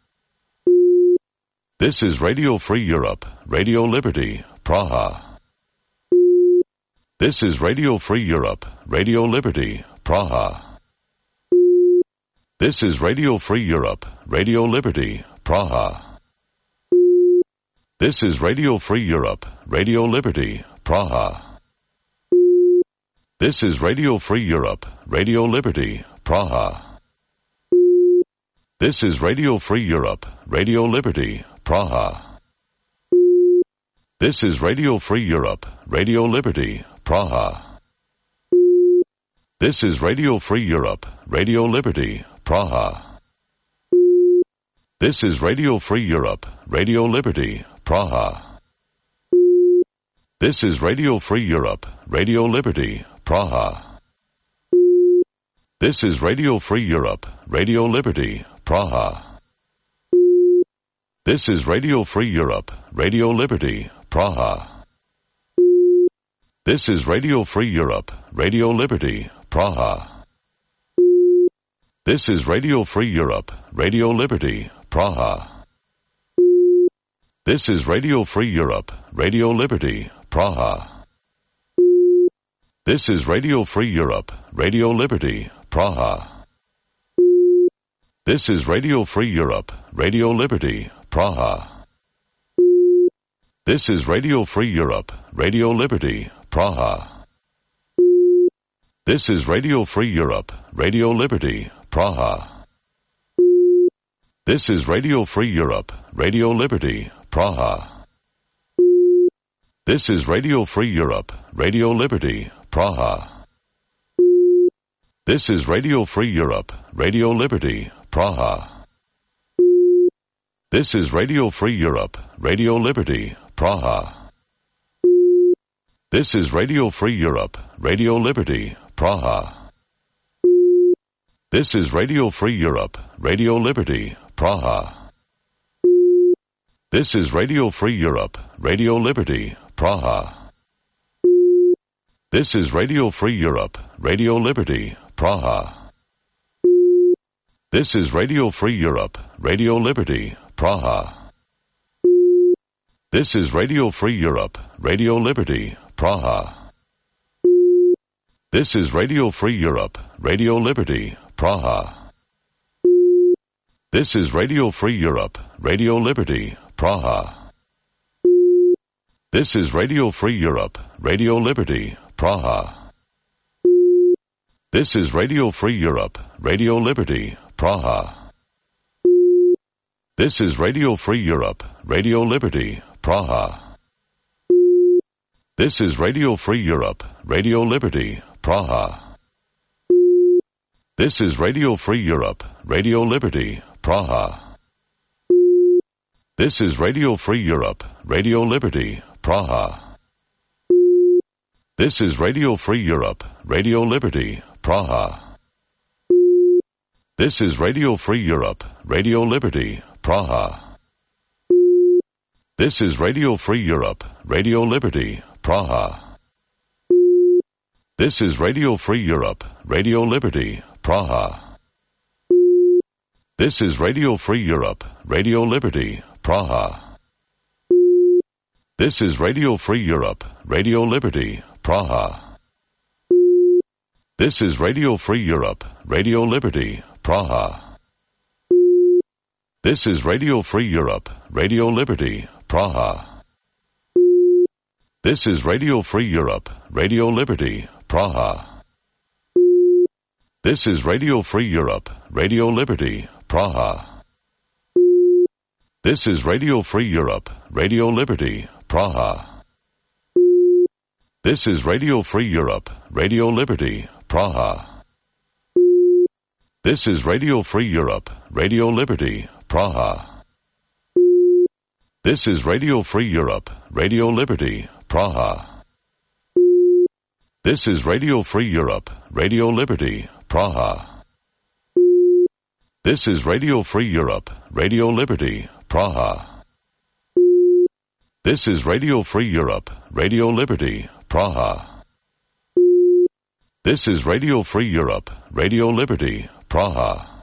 This is Radio Free Europe, Radio Liberty, Praha. This is Radio Free Europe, Radio Liberty, Praha. This is Radio Free Europe, Radio Liberty, Praha. This is Radio Free Europe, Radio Liberty, Praha. This is Radio Free Europe, Radio Liberty, Praha. This is Radio Free Europe, Radio Liberty, Praha. This is Radio Free Europe, Radio Liberty, Praha. This is Radio Free Europe, Radio Liberty, Praha. This is Radio Free Europe, Radio Liberty, Praha. This is Radio Free Europe, Radio Liberty, Praha. This is Radio Free Europe, Radio Liberty, Praha. This is Radio Free Europe, Radio Liberty, Praha. This is Radio Free Europe, Radio Liberty, Praha. This is Radio Free Europe, Radio Liberty, Praha. This is Radio Free Europe, Radio Liberty, Praha. This is Radio Free Europe, Radio Liberty, Praha. This is Radio Free Europe, Radio Liberty, Praha. This is Radio Free Europe, Radio Liberty, Praha. This is Radio Free Europe, Radio Liberty, Praha. This is Radio Free Europe, Radio Liberty, Praha. This is Radio Free Europe, Radio Liberty, Praha. This is Radio Free Europe, Radio Liberty, Praha. This is Radio Free Europe, Radio Liberty, Praha. This is Radio Free Europe, Radio Liberty, Praha. This is Radio Free Europe, Radio Liberty, Praha. This is Radio Free Europe, Radio Liberty, Praha. This is Radio Free Europe, Radio Liberty, Praha. This is Radio Free Europe, Radio Liberty, Praha. This is Radio Free Europe, Radio Liberty, Praha. This is Radio Free Europe, Radio Liberty, Praha. This is Radio Free Europe, Radio Liberty, Praha. This is Radio Free Europe, Radio Liberty, Praha. This is Radio Free Europe, Radio Liberty, Praha. This is Radio Free Europe, Radio Liberty, Praha. This is Radio Free Europe, Radio Liberty, Praha. This is Radio Free Europe, Radio Liberty, Praha. This is Radio Free Europe, Radio Liberty, Praha. This is Radio Free Europe, Radio Liberty, Praha. This is Radio Free Europe, Radio Liberty, Praha. This is Radio Free Europe, Radio Liberty, Praha. This is Radio Free Europe, Radio Liberty, Praha. This is Radio Free Europe, Radio Liberty, Praha. This is Radio Free Europe, Radio Liberty, Praha. This is Radio Free Europe, Radio Liberty, Praha. This is Radio Free Europe, Radio Liberty, Praha. This is Radio Free Europe, Radio Liberty, Praha. This is Radio Free Europe, Radio Liberty, Praha. This is Radio Free Europe, Radio Liberty, Praha. This is Radio Free Europe, Radio Liberty, Praha. This is Radio Free Europe, Radio Liberty, Praha. This is Radio Free Europe, Radio Liberty, Praha. This is Radio Free Europe, Radio Liberty, Praha. This is Radio Free Europe, Radio Liberty, Praha. This is Radio Free Europe, Radio Liberty, Praha. This is Radio Free Europe, Radio Liberty, Praha.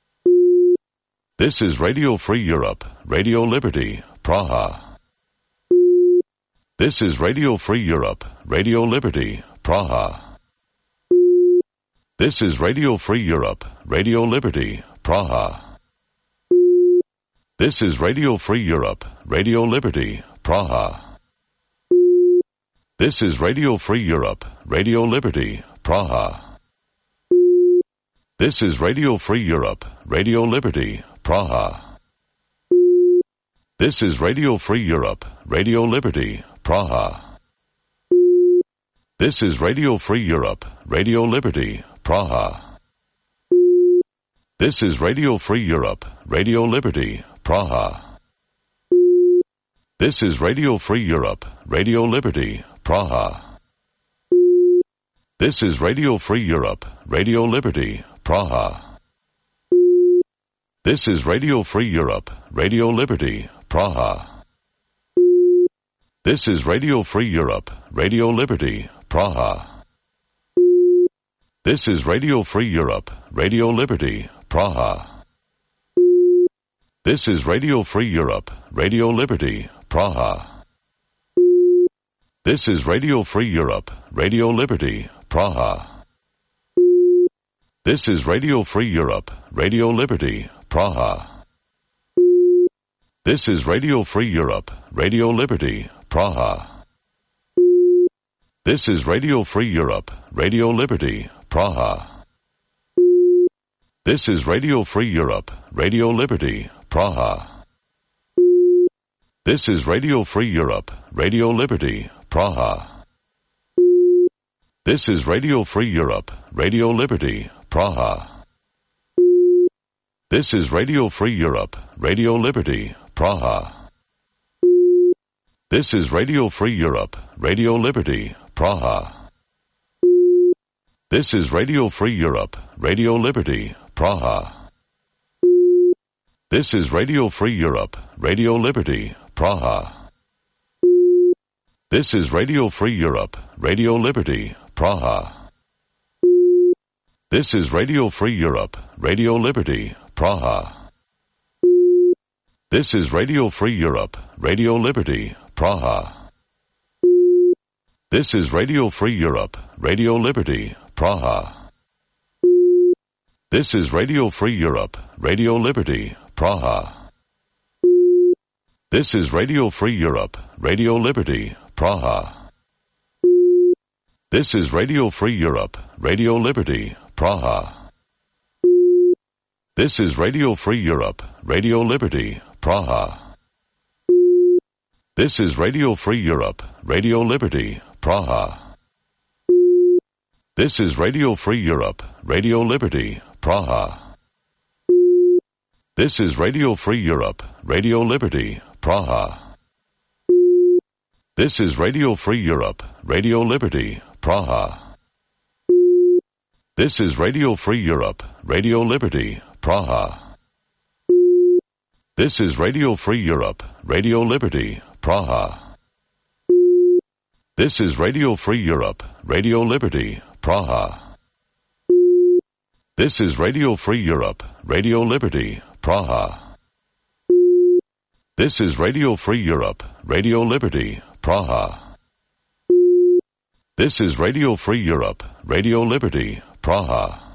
This is Radio Free Europe, Radio Liberty, Praha. This is Radio Free Europe, Radio Liberty, Praha. This is Radio Free Europe, Radio Liberty, Praha. This is Radio Free Europe, Radio Liberty, Praha. This is Radio Free Europe, Radio Liberty, Praha. This is Radio Free Europe, Radio Liberty, Praha. This is Radio Free Europe, Radio Liberty, Praha. This is Radio Free Europe, Radio Liberty, Praha. This is Radio Free Europe, Radio Liberty, Praha. This is Radio Free Europe, Radio Liberty, Praha. This is Radio Free Europe, Radio Liberty, Praha. This is Radio Free Europe, Radio Liberty, Praha. This is Radio Free Europe, Radio Liberty, Praha. This is Radio Free Europe, Radio Liberty, Praha. This is Radio Free Europe, Radio Liberty, Praha. This is Radio Free Europe, Radio Liberty, Praha. This is Radio Free Europe, Radio Liberty, Praha. This is Radio Free Europe, Radio Liberty, Praha. This is Radio Free Europe, Radio Liberty, Praha. This is Radio Free Europe, Radio Liberty, Praha. This is Radio Free Europe, Radio Liberty, Praha. This is Radio Free Europe, Radio Liberty, Praha. This is Radio Free Europe, Radio Liberty, Praha. This is Radio Free Europe, Radio Liberty, Praha. This is Radio Free Europe, Radio Liberty, Praha. This is Radio Free Europe, Radio Liberty, Praha. This is Radio Free Europe, Radio Liberty, Praha. This is Radio Free Europe, Radio Liberty, Praha. This is Radio Free Europe, Radio Liberty, Praha. This is Radio Free Europe, Radio Liberty, Praha. This is Radio Free Europe, Radio Liberty, Praha. This is Radio Free Europe, Radio Liberty, Praha. This is Radio Free Europe, Radio Liberty, Praha. This is Radio Free Europe, Radio Liberty, Praha. This is Radio Free Europe, Radio Liberty, Praha. This is Radio Free Europe, Radio Liberty, Praha. This is Radio Free Europe, Radio Liberty, Praha. This is Radio Free Europe, Radio Liberty, Praha. This is Radio Free Europe, Radio Liberty, Praha. This is Radio Free Europe, Radio Liberty, Praha. This is Radio Free Europe, Radio Liberty, Praha. This is Radio Free Europe, Radio Liberty, Praha. This is Radio Free Europe, Radio Liberty, Praha. This is Radio Free Europe, Radio Liberty, Praha.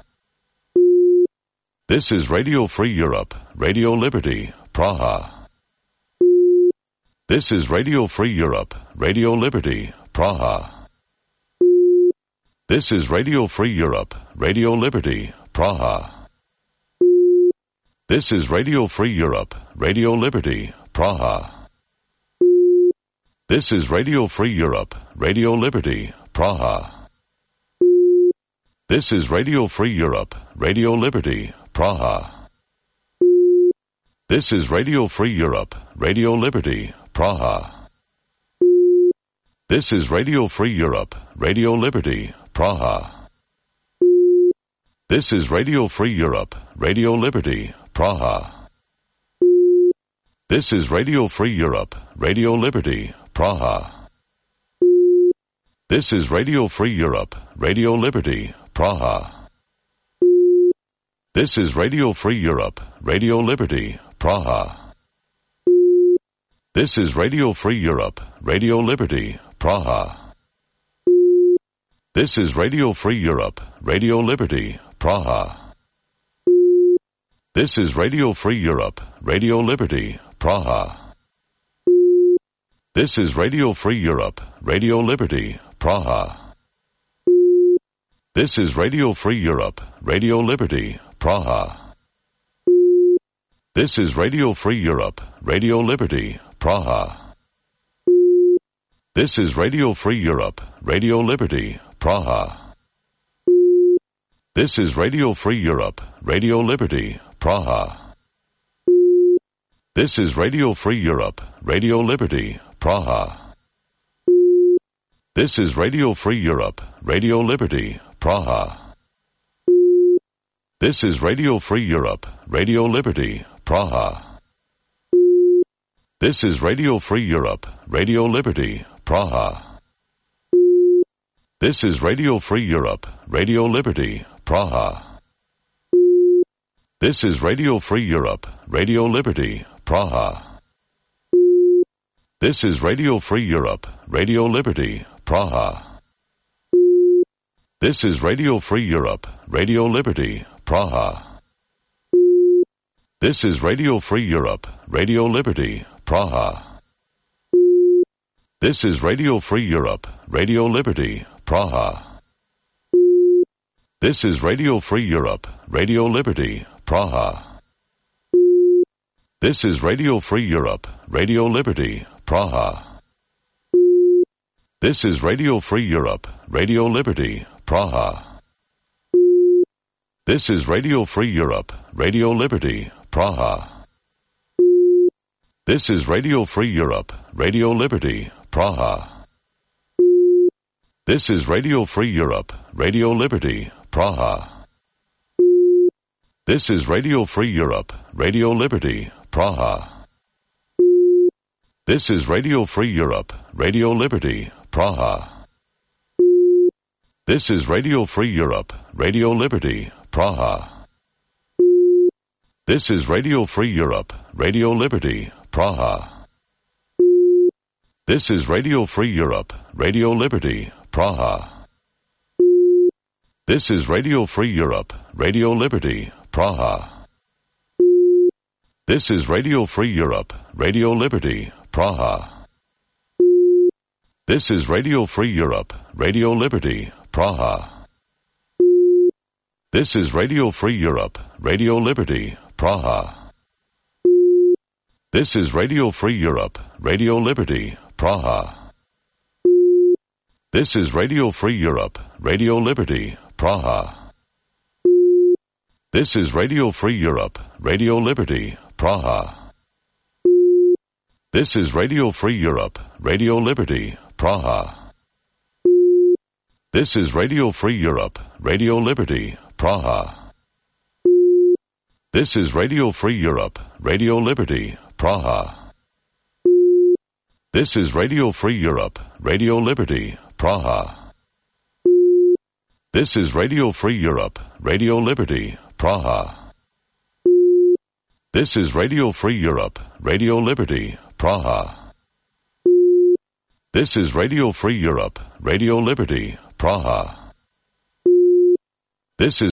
This is Radio Free Europe, Radio Liberty, Praha. This is Radio Free Europe, Radio Liberty, Praha. This is Radio Free Europe, Radio Liberty, Praha. This is Radio Free Europe, Radio Liberty, Praha. This is Radio Free Europe, Radio Liberty, Praha. This is Radio Free Europe, Radio Liberty, Praha. This is Radio Free Europe, Radio Liberty, Praha. This is Radio Free Europe, Radio Liberty, Praha. This is Radio Free Europe, Radio Liberty, Praha. This is Radio Free Europe, Radio Liberty, Praha. This is Radio Free Europe, Radio Liberty, Praha. This is Radio Free Europe, Radio Liberty, Praha. This is Radio Free Europe, Radio Liberty, Praha. This is Radio Free Europe, Radio Liberty, Praha. This is Radio Free Europe, Radio Liberty, Praha. This is Radio Free Europe, Radio Liberty, Praha. This is Radio Free Europe, Radio Liberty, Praha. This is Radio Free Europe, Radio Liberty, Praha. This is Radio Free Europe, Radio Liberty, Praha. This is Radio Free Europe, Radio Liberty, Praha. This is Radio Free Europe, Radio Liberty, Praha. This is Radio Free Europe, Radio Liberty, Praha. This is Radio Free Europe, Radio Liberty, Praha. This is Radio Free Europe, Radio Liberty, Praha. This is Radio Free Europe, Radio Liberty, Praha. This is Radio Free Europe, Radio Liberty, Praha. This is Radio Free Europe, Radio Liberty, Praha. This is Radio Free Europe, Radio Liberty, Praha. This is Radio Free Europe, Radio Liberty, Praha. This is Radio Free Europe, Radio Liberty, Praha. This is Radio Free Europe, Radio Liberty, Praha. This is Radio Free Europe, Radio Liberty, Praha. This is Radio Free Europe, Radio Liberty, Praha. This is Radio Free Europe, Radio Liberty, Praha. This is Radio Free Europe, Radio Liberty, Praha. This is Radio Free Europe, Radio Liberty, Praha. This is Radio Free Europe, Radio Liberty, Praha. This is Radio Free Europe, Radio Liberty, Praha. This is Radio Free Europe, Radio Liberty, Praha. This is Radio Free Europe, Radio Liberty, Praha. This is Radio Free Europe, Radio Liberty, Praha. This is Radio Free Europe, Radio Liberty, Praha. This is Radio Free Europe, Radio Liberty, Praha. This is Radio Free Europe, Radio Liberty, Praha. This is Radio Free Europe, Radio Liberty, Praha. This is Radio Free Europe, Radio Liberty, Praha. This is Radio Free Europe, Radio Liberty, Praha. This is Radio Free Europe, Radio Liberty, Praha. This is Radio Free Europe, Radio Liberty, Praha. This is Radio Free Europe, Radio Liberty, Praha. This is Radio Free Europe, Radio Liberty, Praha. This is Radio Free Europe, Radio Liberty, Praha. This is Radio Free Europe, Radio Liberty, Praha. This is Radio Free Europe, Radio Liberty, Praha. This is Radio Free Europe, Radio Liberty, Praha. This is